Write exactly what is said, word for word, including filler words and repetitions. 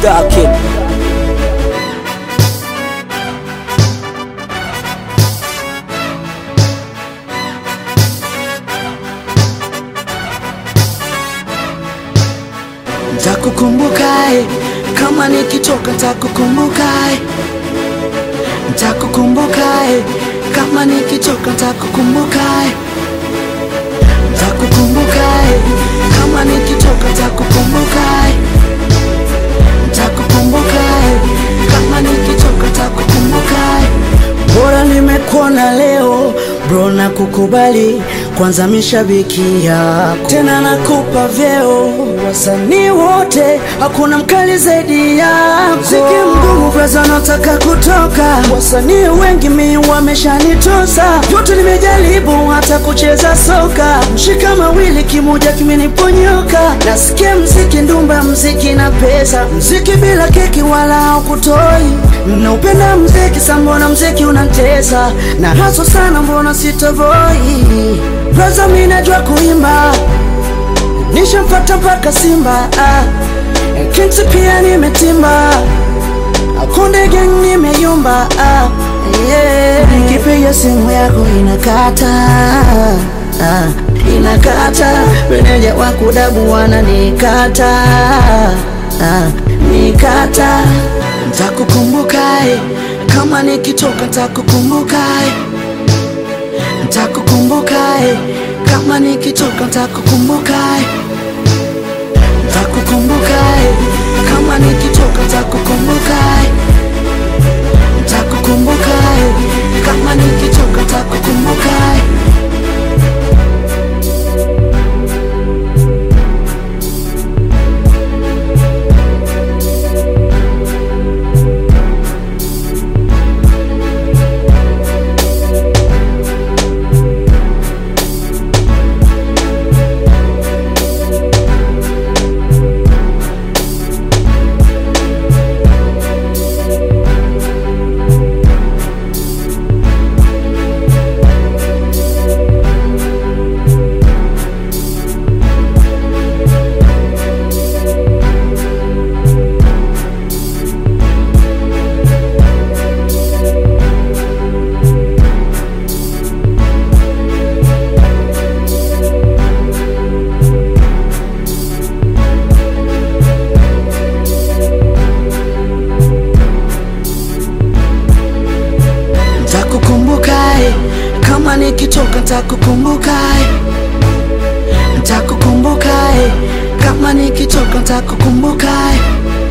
Star Kid. Ntakukumbuka kama nikitoka, ntakukumbuka ntakukumbuka kama nikitoka, ntakukumbuka ntakukumbuka kama nikitoka, ntakukumbuka ntakukumbuka kama nikitoka, ntakukumbuka. Bora nimekuona leo bro, na kukubali kwanza mishabiki yako, tena nakupa vyeo wasanii wote, hakuna mkali zaidi yako. Mziki mgumu braza, nataka kutoka, wasanii wengi mi wameshanitosa, yote nimejaribu hata kucheza soka, mshika mawili kimoja kimeniponyoka. Nasikia mziki ndumba, mziki na pesa, mziki bila keki wala haukutoi. Naupenda mziki sa mbona mziki unantesa, na haso sana mbona sitovoi. Braza mi najua kuimba, nishamfata mpaka Simba, ah. Kings pia nimetimba, Konde Gang nimeyumba, ah. Yeah. Nikipiga simu yako inakata, ah. Inakata, meneja wa kudabu wananikata, ah. Nikata. Ntakukumbuka kama nikitoka, ntakukumbuka ntakukumbuka kama nikitoka, ntakukumbuka ntakukumbuka kama nikitoka, ntakukumbuka ntakukumbuka kama nikitoka, ntakukumbuka. Kama nikitoka, ntakukumbuka ntakukumbuka kama nikitoka, ntakukumbuka